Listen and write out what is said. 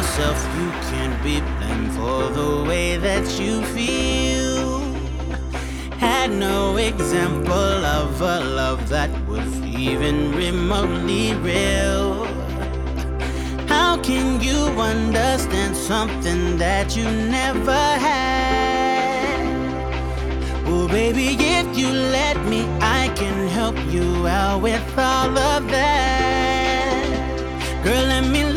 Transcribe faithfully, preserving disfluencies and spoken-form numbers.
yourself, you can't be blamed for the way that you feel. Had no example of a love that was even remotely real. How can you understand something that you never had? Oh baby, if you let me, I can help you out with all of that. Girl, let me